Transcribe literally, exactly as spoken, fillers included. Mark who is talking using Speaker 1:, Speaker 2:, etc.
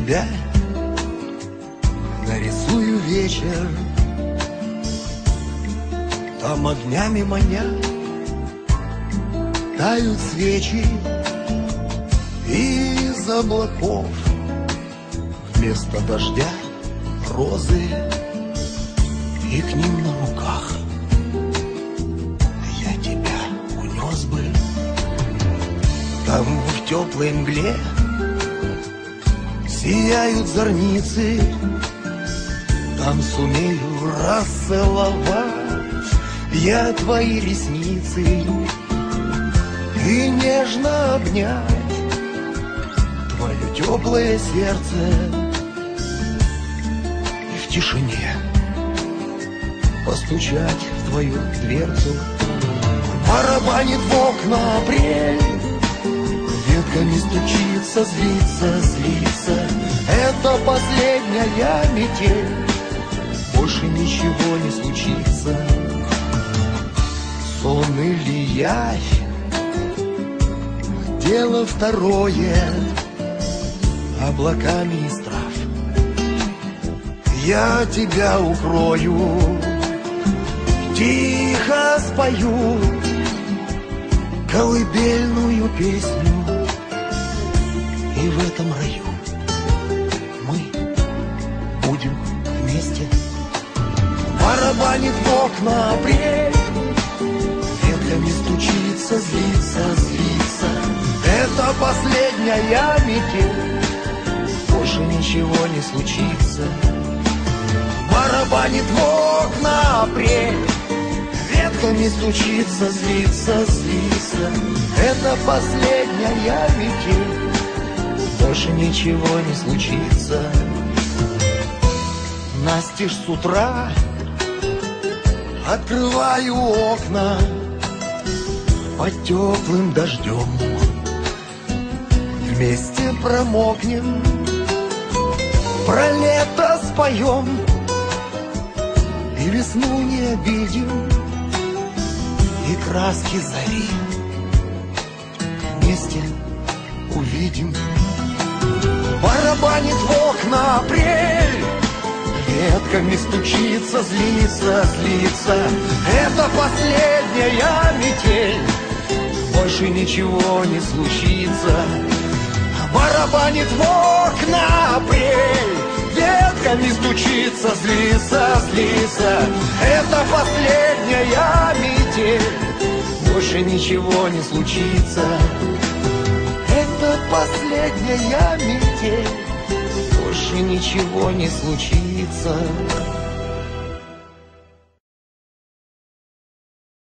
Speaker 1: тебя нарисую вечер, там огнями маня тают свечи, и из облаков вместо дождя розы, и к ним на руках я тебя унес бы. Там в теплой мгле сияют зорницы, там сумею расцеловать я твои ресницы и нежно обнять твое теплое сердце. И в тишине постучать в твою дверцу. Барабанит в окна апрель, ветками стучится, злится, злится. Это последняя метель, больше ничего не случится. Сон или явь, дело второе, облаками из трав я тебя укрою, тихо спою колыбельную песню, и в этом раю мы будем вместе. Барабанит в окна апрель, ветками стучится, злится, злится. Это последняя метель, больше ничего не случится. Барабанит в окна апрель, ветками стучится, злится, злится. Это последняя метель, больше ничего не случится. Настежь с утра открываю окна под теплым дождем, вместе промокнем, про лето споем, и весну не обидим, и краски зари вместе увидим. Барабанит в окна апрель, ветками стучится, злится, злится. Это последняя метель, больше ничего не случится. Барабанит в окна апрель, ветками стучится, злится, злится. Это последняя метель, больше ничего не случится. Это последняя метель, больше ничего не случится.